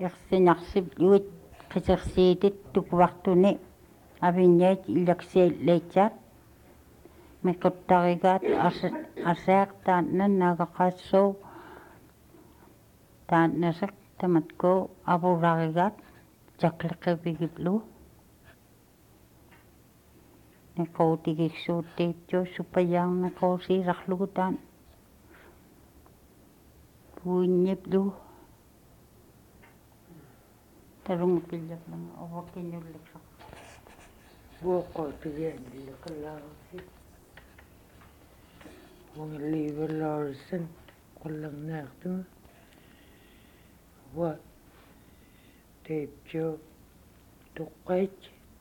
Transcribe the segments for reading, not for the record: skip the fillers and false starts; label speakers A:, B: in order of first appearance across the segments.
A: ерсинарсип qisерсиитит тукуартуни авинниит иллаксииллаитсаат микуттаригаат асаартаат наннаагаққаассуу тааннасак таматкуу авуларигаат таклеқивигитлу некоутигиксуутtiitсуу супаяарнакоосииларлугу таан пуинниплу талунгупиллерлама оваккиннуллаксақ
B: буоққотигианниллекалааруси унгилливаллаариссан қуллернаартума ва тепчо тоққайт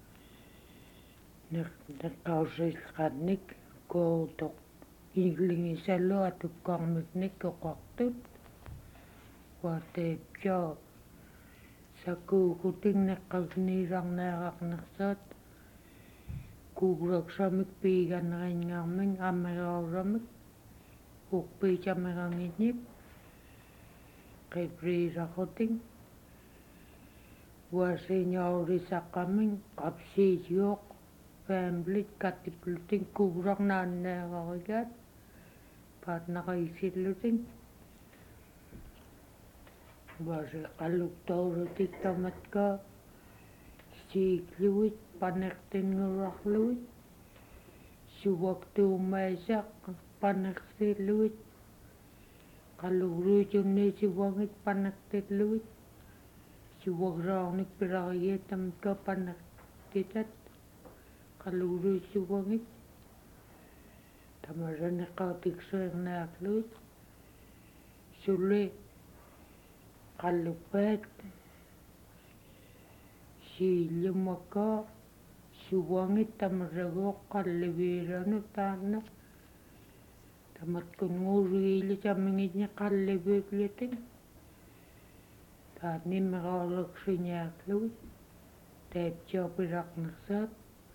B: неққаусиллеқарник коотоқ иглингисаллуа туккаармикник оқартут ва тепчо сакуукутиннеққагнииларнеарарнерсаат куугулаксамик пииганнеринngаармин аммегааврамик укпиитамерангиннип қиприисақутин уасиниорисаққамин қапсиитиоқ фэмилит каттиплутин куугуларнааннеараригаат партнерисиллутин васе қаллуктоорутик таматка сииклуит панертингуларлуит сувактуумаисақ панертиллуит қаллугулуитунниисивангит панертиллуит суваграарник пиларигиат таматка панертитат қаллугулуиссувангит тамасанеққаатиксуернаарлуит сулли қаллуппаат сииллумакка сувангит тамасагоо қалливиилану таанна таматкунгуулигиили таммингитни қалливииклитин таат ниммераалаксиниаарлугит таапчоопиларнерсаат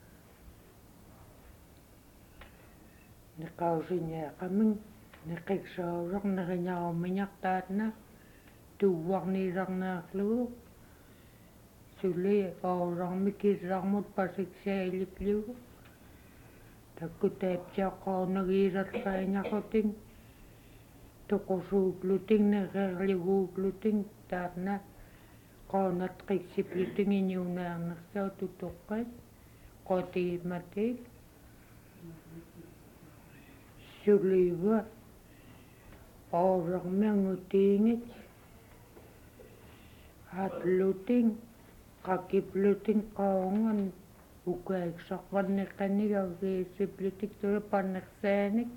B: неқаусиниақамин неқиксаулернеринаарумминиартаатна тууварнииларнеарлугу сулли оолармикиллармут пасиксаалиплугу такку таапчааққорнагиилерлаингақутин тоқусууклутин нерерлигууклутин таатна qoonat qikсиплутин иниунаарнерсаа тутоққат qotииматик суллива оолермиангутиингит атлутин qakkiplutин qaungан укаиксарваннеққанигавгииссиплутик тула паннерсааник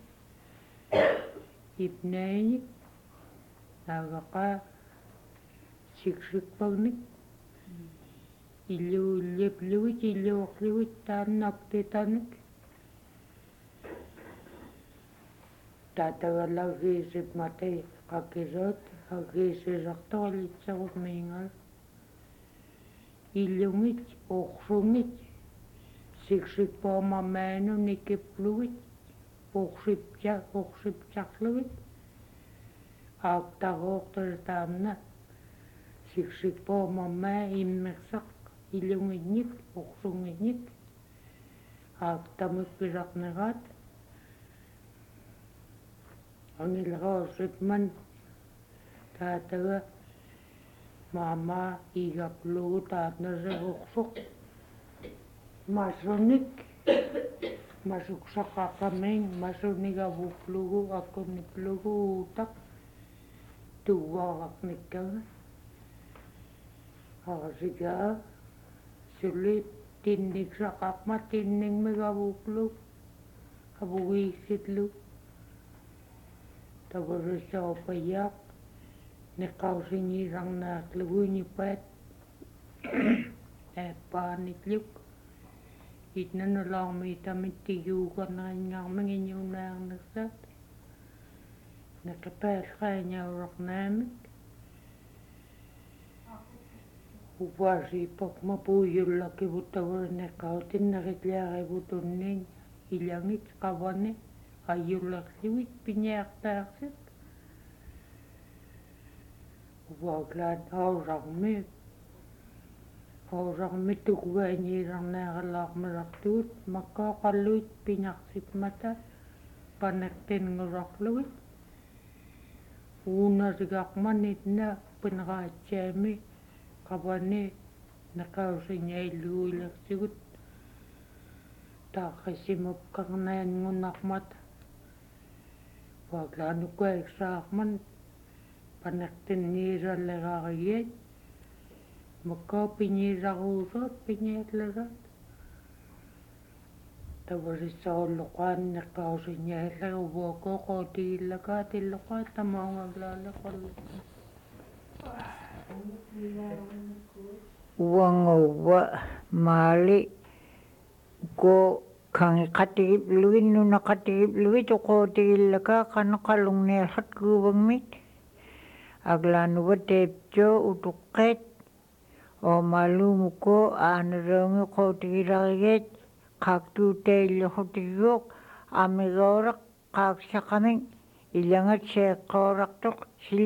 B: ипнааник наагақаа сиксикпагник илуиллиплугит илуорлугит тааннартитаник таатагаллагиисип мати qakkisoot агиисисарторалитсагут миингал илунгит орсунгит сиксикпоомамаану никиплугит орсипчарлугит аактароортал таамна сиксикпоомамаа иммерсақ илунгитник орсунгитник аактамик пиларнераат ангилераусипман таатага маама игаплугу таатнасагорсоқ масуник масуксақақамин масунигавуплугу аккунниплугу уутақ тугуарақниккага арасигаа сулли тинниксақарма тиннингмигавуплуг авугиикситлу таварусаопаяақ неққаусинииларнаатлугуинипаат аппаанитлук итнанулаарми тамиттигиукорнерингаармин иниунаарнерсаат неқипааллаиниаулернаамик упаасииппак мапуйуллаккивут таваринеққаутиннериллаариву тунниин илангит қавани аюллерлуит пиниартаарсит Uwaglaan haurarmi tukuainiirarnaaqalaarmalartugut makkaaqalluit pingarsipmata panertinngurarlugit uunaligaarmanit na pineraatsiami qavani neqausingailluilersigut taaqqisimupkarnaanngunarmata uaglaanukuaiksaarman panertinniisallegarigiit makkaapingiilaruusuut pingiallagat tavallissaulluqaan neqqausingiallega uvuakooqootigillagaat illuqaat tamaungaglaalleqallu
C: uanguva maali ko kangiqatigipluit nunaqatigipluit uqootigillaka qanaqalungniallat kuuvangmit aglaanuva teeptio utuqqeet oomaluumuko aanereungi qootigilarigeet qaaktuuteillorutiguuq amigooraq qaaksaqaming ilangat seeqqoorartoq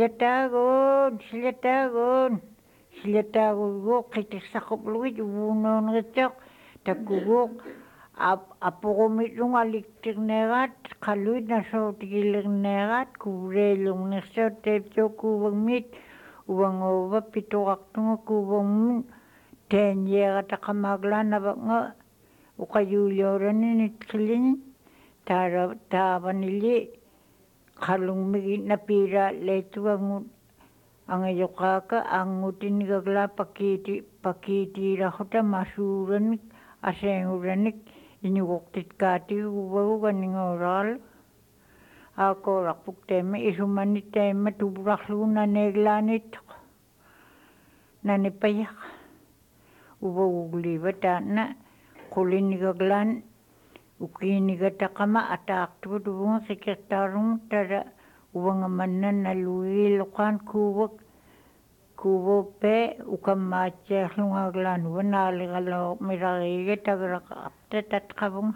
C: silataaguun qitirsaqupluit uvuunoonerittioq takkuguuq apuqumitlung aliktirneeraat qaluit nasuutigillerneeraat kuureillungnersuut teeptio kuuvangmiit uanguuva pituqartunga kuuvangmun teenieraataqamaaglaanavaqnga uqayuuliorani nitqillini taavanili qalungmigit napiiraatleitugangut angayoqaaka anngutinigaglaa pakiitiirahuta masuuranik aseenguranik iñuquqtitkaatiguvaguganinguuraalu aakooraqpuk teema isumanit teema tupurarlugu naneeglaanittoq nanipayaq uvagugliiva taanna qulinigaglaan ukiinigataqama ataaqtugut uvunga sekretaarugut tara uvangamanna naluigiilluqaan kuuvuppee ukammaatsiarlungaaglaanuva naaliqalooqmirariiga tageraqapta tatqavunga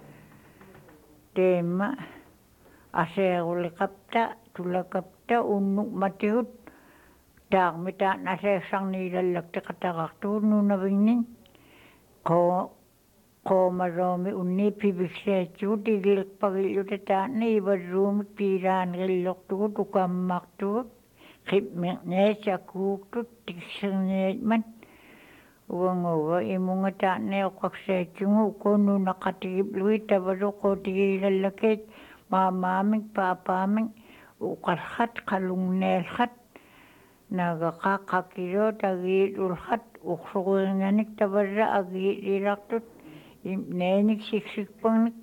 C: teema aseeruliqapta tulakapta unnukmatigut taaqmitaan aseersarniilallakti qataqartugut nunavignin qoomaroomi unni pivikseetsigut igiliqpagilluta taanna ivarruumik piiraanigillortugut ukammartugut qipmiqneesakuuktut tiksirniitman uanguva imunga taanna oqaqseetsungu ukoonnunaqatigipluit tavaluqootigiilallakit maamaamik paapaamik uqallat qalungneellat nagaqaqqakiloot agiilullat uqsuqeringanik tavarra agiilirartut neenik siksikpagnik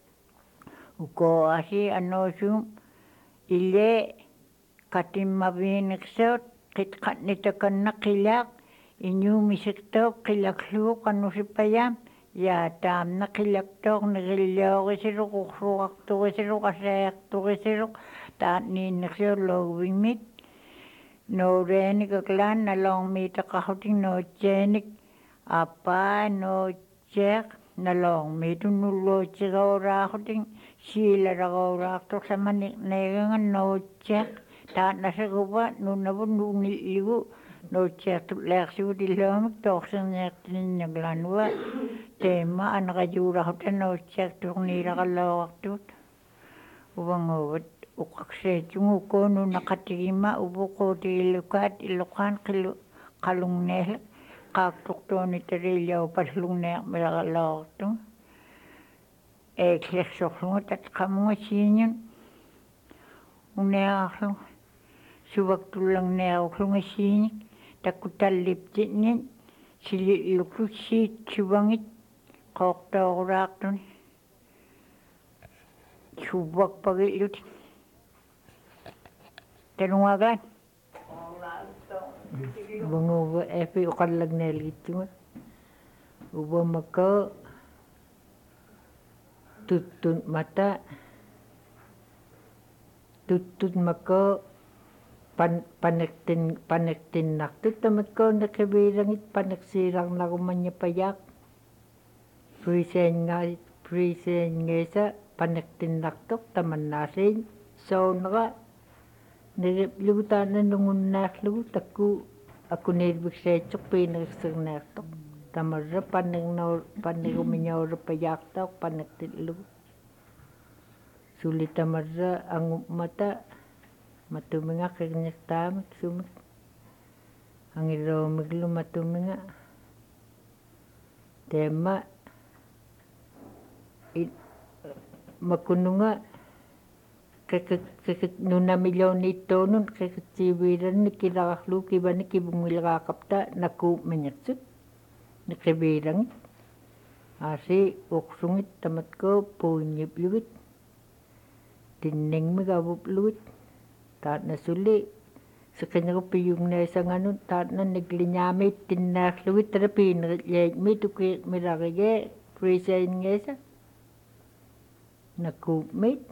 C: ukoasi anoosum ile katimmaviiniqsuut qitqatnitakanna qilaaq iñuumisiktoq qilakluuq qanusipayaam yaa taamna qilaktoq niqillooqisiruq uqsuqartuqisiruq aseeqtuqisiruq taatniinniqsiut loogvigmit nooreenikaklaan naloongmiitaqarrutik nootseenik apaa nootseeq naloongmiitun nulluutsigooraarutin siilaragooraartuq samaniqneeganga nootseeq taatnasiguva nunavut nuunilligu nootseertutleersigut illoomik tooqsirniartininnaglaanua teema anaqayuurahuta nootseertuqniilaqalooqartugut uvanguvat uqaqseetsungu ukoonnunaqatigima uvuqootigillukaat illuqaan qalungneela qaaktuqtuunitariillau eeklersorlunga tatqamunga siiñun uneaqarlunga suvaktullarneeruqlunga siiñik takkutalliptitnin silillukluk siit suvangit qooqtooruraaqtuni suvvakpagillutin tanungagaan uvanguva epi uqallagneelgittunga uvamaka tuttutmaka panertinnartut tamakkoonneqiviilangit panersiilarnarumanñapayaaq friiseengeesa panertinnartoq tamannaasiin soonera Niriplugu taana nungunnaarlugu takku akunilvikseitsuk piineriksernаарtoq tamarra pannerumiñaurappayaartauq pannertillugu suli tamarra angummata matuminga qirnirtaamik sumik angiloomiglu matuminga teemma makununga nunamiloniittuunun qiqitsiiviilanni kilararlu kivani kivungileraaqapta nakuumiñersut niqiviilangit aasi uqsungit tamatko puinniplugit tinningmik avuplugit taatna suli siqinеруппиюгнеасанганут таатна никлиняамит тиннаарлугит тала пиинериллаитми тукиирмиларигee фрисаингеаса накууммит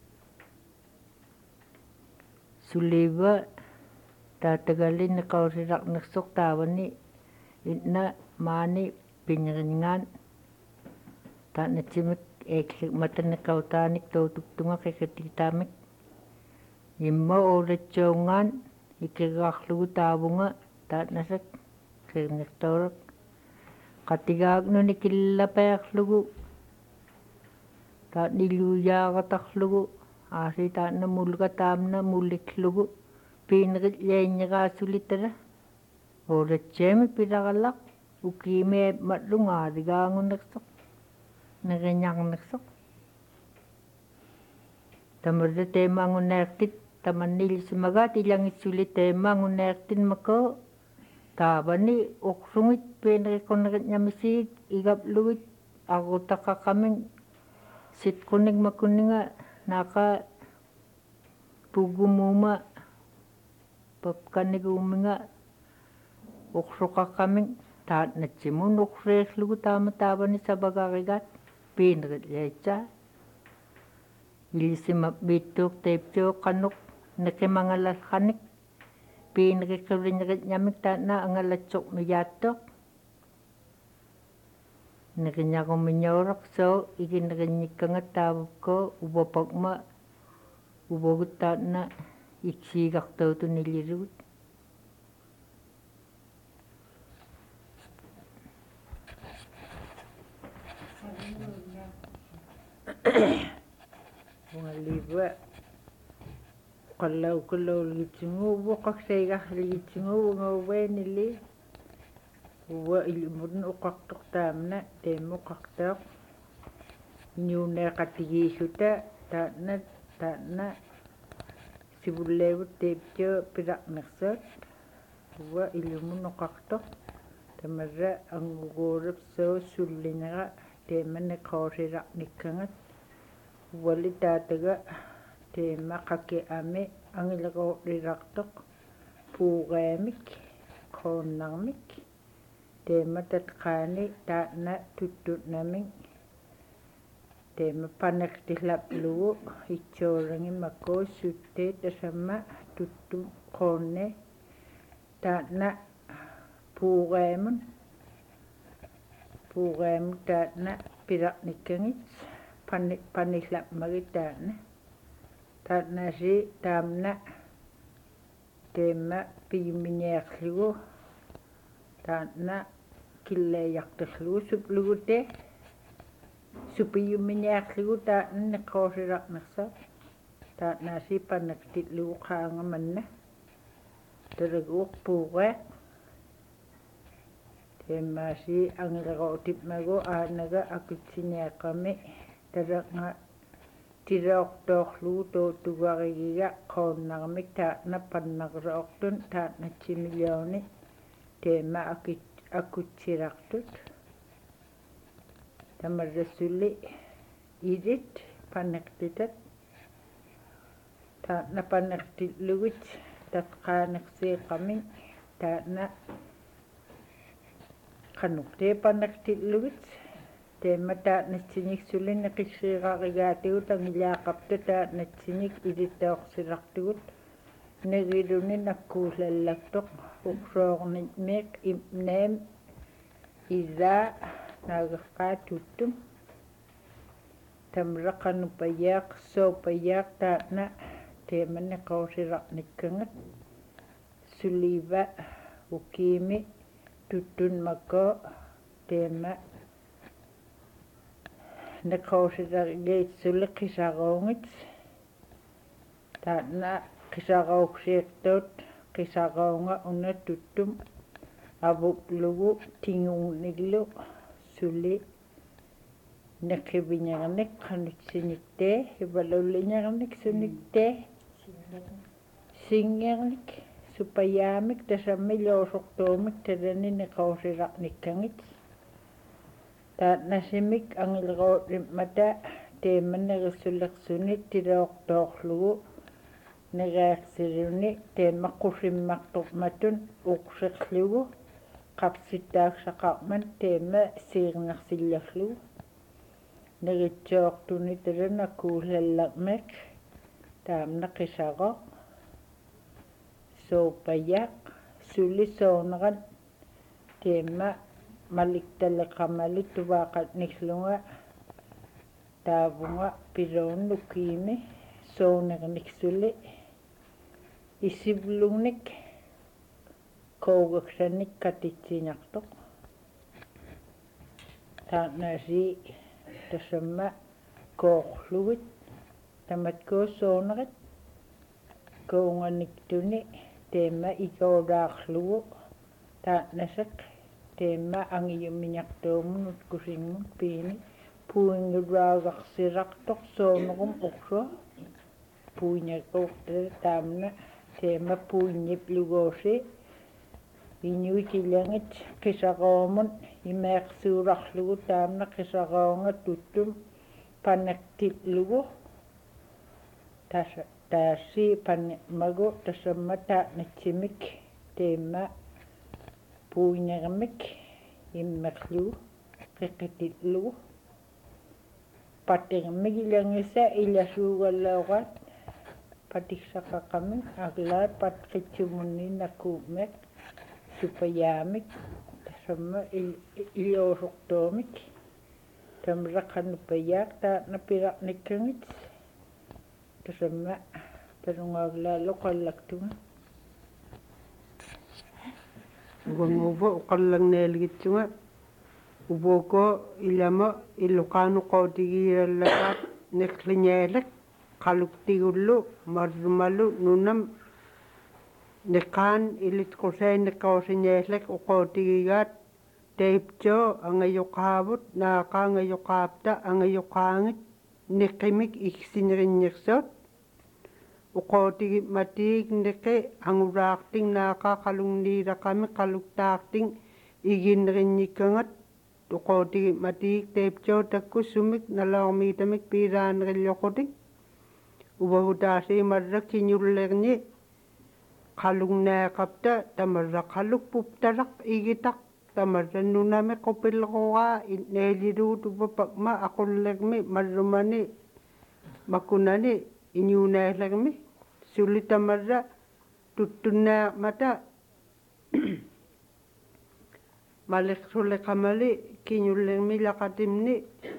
C: сулива таатагаллинне qausиларнерсоқ таавани инна маани пингерингаан таанатсимик эклик матанеқаутааник тоутуктунга қиқатитаамик имма оолатсуунгаан икергаарлугу таавунга таатнасак қирнерторак qatigaagнуни киллапаарлугу таатнилуяаратарлугу ааси таатна мулга таамна мулликлугу пиинериллаиннераасулитала оолатсаами пилараллақ укиимиап маллунгаалигаангуннерсоқ нериñarnersoq тамарла теемаангуннаартит таманнилисимагаат илангиссули теемаангуннаартинмако таавани уқсунгит пиинериккорнеритнамисигит игаплугит аррутаққақамин ситкуник макуннинга наақа пугумуума папканнигууминга уқсуқаққамин таатнатсимун уқсеерлугу таама таавани сабагаригаат пиинериллаитсаа илисимап биттууқ теипсуоқ қаннуқ некимангалалланик пиинериккулинеритнамик таатна ангалатсоқ мияаттоқ некиñарумиñаулақ соо игинеринниккангат таавуккоо увапакма увогут таатна иксиигартуутуниллилугут Waliba kalau litsingu waqaqsaigarligitsingu ngauwaanili uwa ilmurun uqartoq taamna teemuqartaaq niuneaqatigiisuta taatna sivulleevut teiptio pilaqnersaat uwa ilmun uqartoq tamarra anguguurap soo sullinera teemanne qausilaqnikkangat wali taataga teema qakiami angileqoorlirartoq puugaamik qoonnarmik teema tatqaani taatna tuttutnaming teema panertillaplugu itsoorangimako suttee tasamma tuttu qoonne taatna puugaamun taatna pilaqnikkangit panillapmagit taatna si taamna teema piyumiñaarlugu taatna killeeyarterlugu suplugute supiyumiñaarlugu taatna neqoosiraqnersa taatna si panertillugu qaangamanna talaguuq puugaaq teema si angileqootipmagu aanaga akutsiniaqami talaqa tilaortoorlugu tootugarigiga qoonnarmik taatna pannaqsoortun taatnatsimillooni teema akutsirartut tamarrasuli ilit panertitat taatna panertillugit tatqaanersiiqamin taatna qanuqtee panertillugit teema taatnatsiniksulin neqissiirarigaatigut angilaaqapta taatnatsinik ilitaorsilartugut negiluni nakkuullallartoq uqsoornitmiiq imnaam illa naageqqaatuttum tamraqanupayaaq soopayaaq taatna teema neqausirarnikkangat suliva ukiimi tuttun mako teema neqausirarigeitsulle qisaruungit taanna qisarauksiirtuut qisaruunga una tuttum avuplugu tinguunillu suli neqiviñernik qanutsiниктee ivalulliñernik suniktee singernik supayaamik tasammiluusortuumik talani neqausirarnikkangit taannasimik angilruutlimmata teemmannerissulersunit tiluortoorlugu nereaksiruni teemaqqusimmartormatun uqserlugu qapsittaaksaqarman teema siirnersillerlugu neritsoortuni talana kuulallermek taamna qisaro soopayaq sulisoonerat teema maliktaleqamalit tuvaaqatniklunga taavunga piluunnukiimi soonerniksuli isivlugnik kougaksanik katitsiñartoq taannaasi tasamma koorlugit tamatkuu soonerit kounganiktuni teema ikoolaarlugu taannasaq teema angiyumiñartuumunut kusingut piini puingulaagarsilartoq soonerum uqsua puiñakuurtala taamna teema puiññipluguusi iñuikilangit qisaruumun imeersuularlugu taamna qisaruunga tuttum panertillugu taasi pannimagu tasamma taanatsimik teema puiñeramik immerlugu qiqitillugu patirmik ilangisa ilasuugallaoqaat patiksaqaqamin aglaat patqitsumunni nakuumek supayaamik tasamma iluusortuumik tamraqanupayaaq taatna pirarnikkangit tasamma palungaaglaalo qallaktunga
D: uvanguva uqallarneeligitsunga uvuko ilama illuqaanuqootigiirallakaat neqliñaalak qaluktigullu marrumalu nunam neqaan ilitqusainneqqausiñaallak uqootigigaat teipcho angayuqaavut naaqaangayuqaapta angayuqaangit neqimik iksineriññersuut uqootigip matiik neqi anguraarting naaqaa qalungniiraqami qaluktaarting iginneriññikkangat uqootigip matiik teipcho takkussumik nalaormiitamik piiraanerilloqutik uvagutaasiimarrak kiñullerñi qalungnaaqapta tamarra qalukpuptalaq igitaq tamarra nunami qupillequraa neeliluut upapakma aqullermi marrumani makunani iñuunaallermi suli tamarra tuttunnaaqmata maliqsuleqamali kiñullermi laqatimni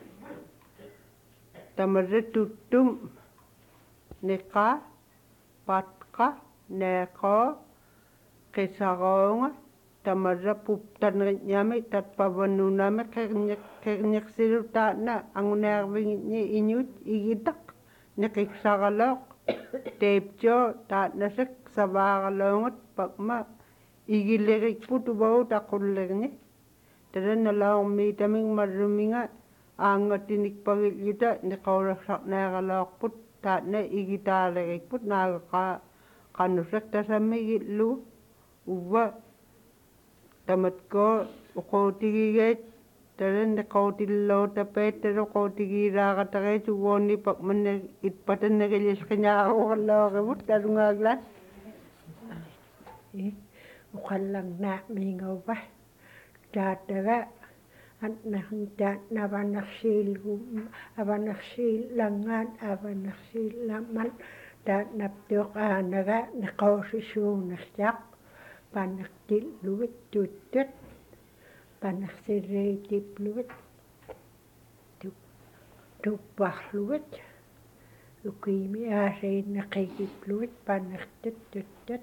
D: tamarra tuttum neqa patqa neeqoo qisaroonga tamarra puptaneriññami tatpavanunami qerñeqsilutaana angunaarvigitñi iñut igitaq neqiksaralooq teipcho taatnasak savaaraloongat pakma igilerikput uvagut aqullerñi talanalaormiitamik marruminga aangatinikpagilluta neqaulassarnaaraloorput taatna igitaalerikput naagaqa qanusak tasammigillu uva tamatkoo uqootigigeet talan neqautillootapeet taluqootigiiraaqatareet uvoonni pakmanne itpatannerillisqiñaaruuqallooqivut talungaaglaat
B: uqallarnaaqmiingauva taataga avanersiillangaan avanersiillaman taatnaptuuq aanaga neqausisuunersiaq panertillugit tuttut panersiriitipplugit tupparlugit ukiimi aasiin naqigipluit pannertut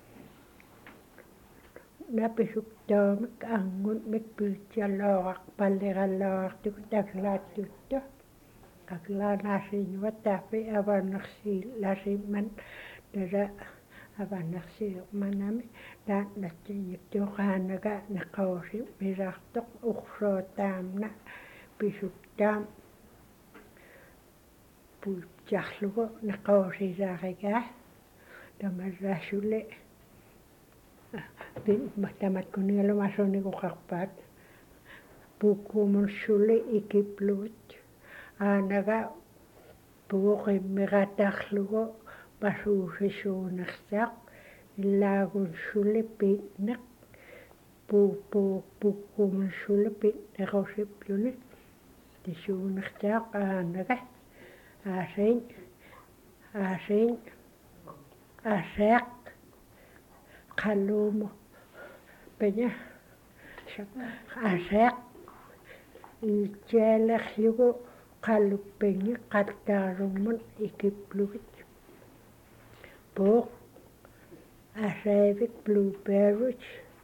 B: napisuktaamik angun mik piitsiallooraq palleralloorartuk taklaattuttu aklaanaasiinuat taapi avanersiillasimman tala avanersiirmanami taannatsinniktuoqaanaga neqausi milartoq ursuutaamna pisuktaam puitsiarlugu neqausisaarigaa tamarraasuli tamat kunialumasunigoqarpaat puukkuumunssuli ikipluut aanaga puuqimmiqatarlugu pasuusisuunersaaq illaagunssuli piitneq puukkuumunssuli piitnequsippluni tisuunersaaq aanaga aasiin aseaq qalluumu peña aseaq iitsialerlugu qalluppiñi qattaalummun ikiplugit puuq asaavik blueberries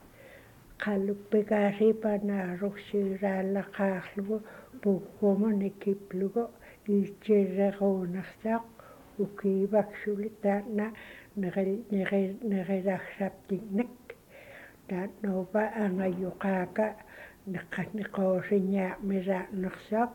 B: qalluppikaasipanaaruksiiraallaqaarlugu puukkumun ikiplugu iitsilleruunersaaq ukiivaksuli taanna nerilarsaptiknek taannuupa angayuqaaka neqausiñaaqmisaaqnersaaq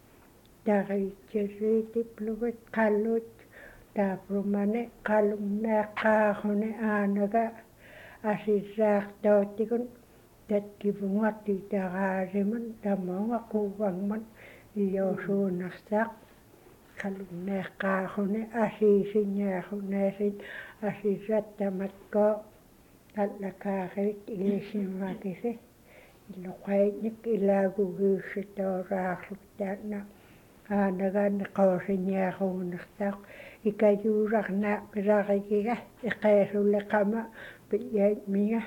B: tariitsirriitiplugut qallut taaprumani qallunneeqqaaruni aanaga asissaartautikun tatkivungartitaraalimun tamuunga quuvangmun iyausuunersaaq qallunneeqqaaruni asiisiñaarunaasiin asissattamatko allakaariit iisimmakisi illoqaitnik ilaagugiussitoораарлuk taanna aanaga neqausiñaaruunersaaq ikayuurarnaa pilarikiga iqeesulleqama pi'yait minga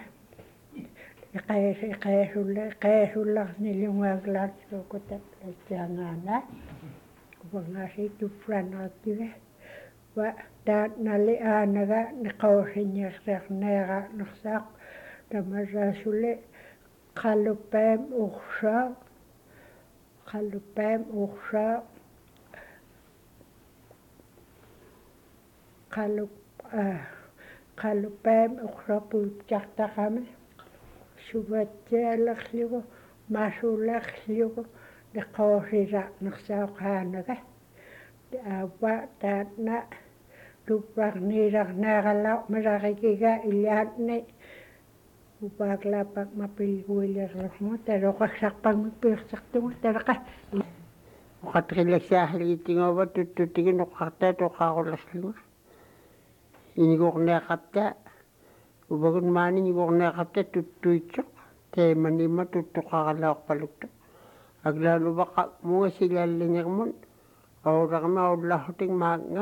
B: iqeesullarnilungaaglaarsuukutat kuvangaasi tuffranerakiga wa taannali aanaga neqausiñerserneeraanersaaq tamarraasuli qallupaam ursaa qallupaam ursapuuttartaqami suvatsialerlugu masulerlugu neqausisaarnersaaqaanaga aava taanna tupparniilarnaarallau milarikiga ilaatni upaaklaapak mapilguilerlermu taloqassarpangmik piirsartugu talaqa oqatrillaksiaarligitinguava tuttutigi noqqartaa toqaarullerlugu inigorneeqarta uvagun maani inigorneeqarta tuttuitsoq teemanimma tuttoqaralaorpaluktoq aglaanuvaqa muga silaallinermun aurarma ullarhutik maanga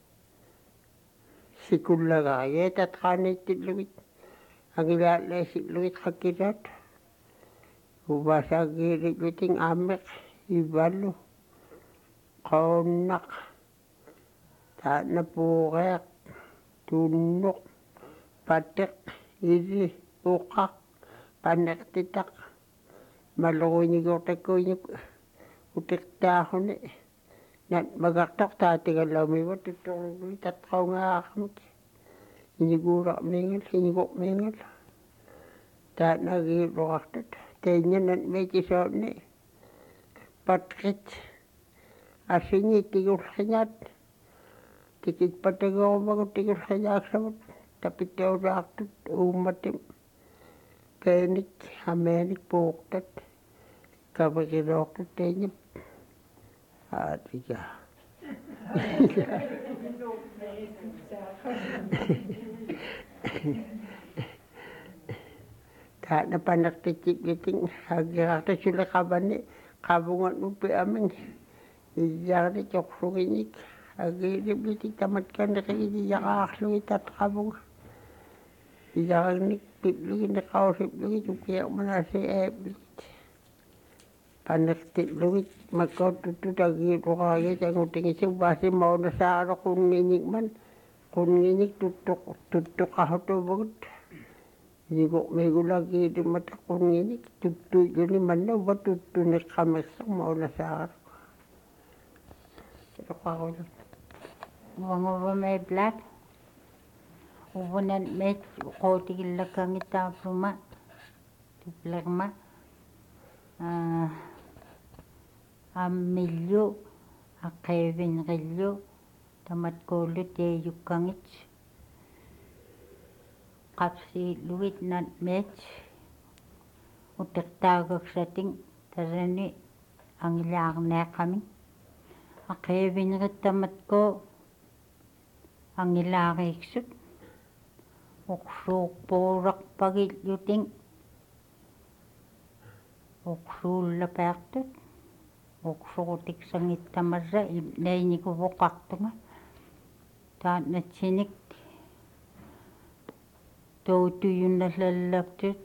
B: sikullagarie tatqaaniittillugit angilaalleesillugit qakkilaat uvasaagiirilluting aammeq ivallu qaunnaq taanna puuqeeq tunnuq pateq ili uqqaq panneqtitaq malluguinigortakkuiñuk utiqtaarruni nat magartoq taatigallaamiva tuttorlugui tatqaungaaqamik iniguurarmiingal taanagiiluqartut teinñanat meitisoonni patqit asini tigulqiñaat tikitpatagorumagut tigulqiñaaksamut tapitteuraartut uummatim keenik ameenik puuqtat kaviqiloortut teinñap aatiga taana panertitsikliting agirartasuli qavani qavungatnupi aming iyaarni torsugiñik agiiliblitik tamatkaneqigiyaqaarlugi tatqavunga iyaragnik pitlugi neqausiplugi tukiaqmanasi eepligit panertitluit makotututagi tuqaagi tangutingisubasi mauna saara qunninik man qunninik tuttuqahutuvugut Igo megulagi di mata qunninik tuttuyuni manna uva tuttuneqqamersoq mauna saara tuqaqulut
A: Uvanguva me blat. Uvunan met qootigillakangitaapluma tuplerma. Ammillu aqqeevinrillu tamatkuullu teeyukkangit qapsiilluit nat met utertaagaksating tarani angilaarneeqqami aqqeevinrittamatku angilaariiksut uqsuurpuurarpagilluting uqsuullapaartut uqsuutiksangittamassa nainikuvoqartunga taatnatsinik toutuyunnallallartut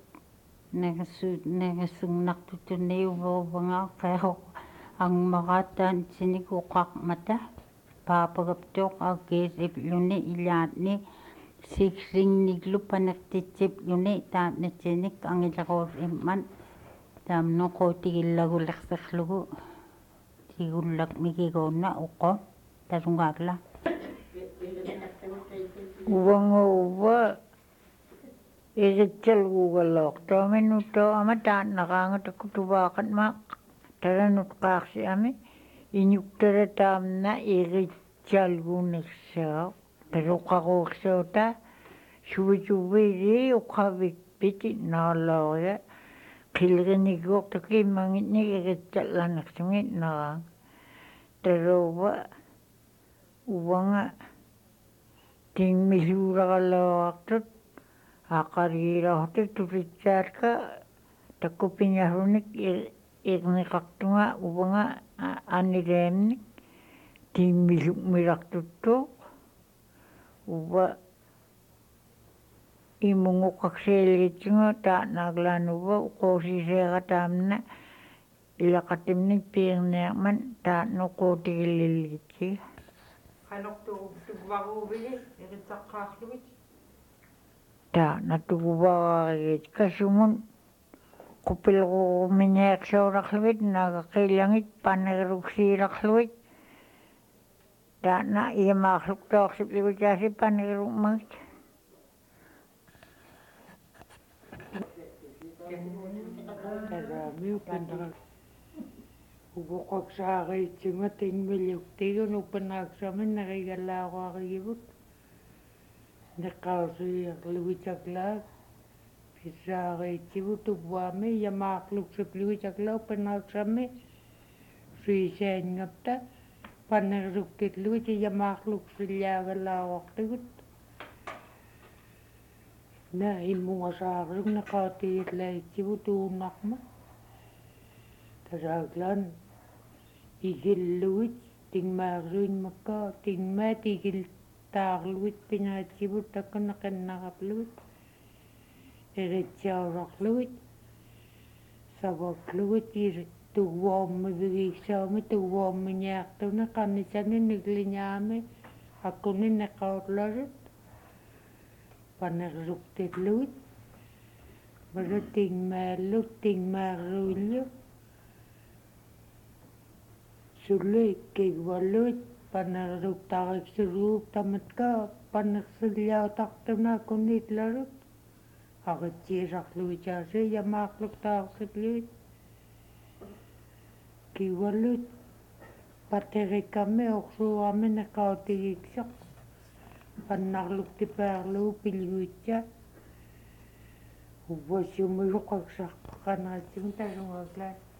A: nagassunnartutuniuvoovangaa qeeroq angmaraataantsinik uqarmata paapagaptuuq aggeesipluni ilaatni siksingniklu panertitsipluni taatnatsinik angileruus imman taamnu qootigillagulerserlugu tigullakmikiguunna uqqo tasungaakla
C: Uvanguva iritsalguugalloortuaminu ama taannaqaangatakkutuvaaqatma taranutqaarsiami iñuktara taamna iritsalguunersaa taruqaruursauta suvisuviiri uqavikpiti naarlooria qilriniguortakimangitnik iritsallanersungi naraan taruuva uvanga tingmiluuraqalluartut aqariilortut tusitsaatka takkupingarrunik irniqartunga uvanga anileemnik tingmilukmilartuttuuq uva imunguqaksiiliitsunga taatnaaglaanuva uquusiseera taamna ilaqatimnik piirniarman taatnuquutigillilligitsiga
D: qanortuquvvaruuvigi iritaqqaarlugit
C: taatnatuguvaraarigit kasungun qupilruurumineersuularlugit naagaqillangit paneruksiilarlugit taatna iamaarluktaorsiplugutaasi panerumagit
E: uvoqaksaaриитсунга тингмилуктигун упанааksami наригallaaruarigivut неққарсиерлугитаклаак писсаариитсивут увваами ямаарлуксуплугитаклаа упанааksami суисаангапта паннерсуктиллугит ямаарлуксиллаагаллааруартугут на иммугасаарук неқаатигиллаитсивут ууннарма тасааглаан игиллугит тингмаарсуинмакка тингмаа тигилтаарлугит пинаатсивут такканеқаннарарлугит эритсиаусарлугит саваклугит тугуормивигииксаами тугуорминиартуна қаннисани ниглиняами аккуни неқаутласут панерсуктиллугит малу тингмааллук тингмаарруиллу суллуиккигваллуит панерсуктаариксулууп таматка панерсиллаутартуна куннитларут аритсиисарлуитааси ямаарлуктаарсиплуит кигваллут патерикками орсуарми неқаутигиксоқ паннарлуктипаарлуу пилгуитса уввассумиуқарсарпақанаатсигун тасунгаглаа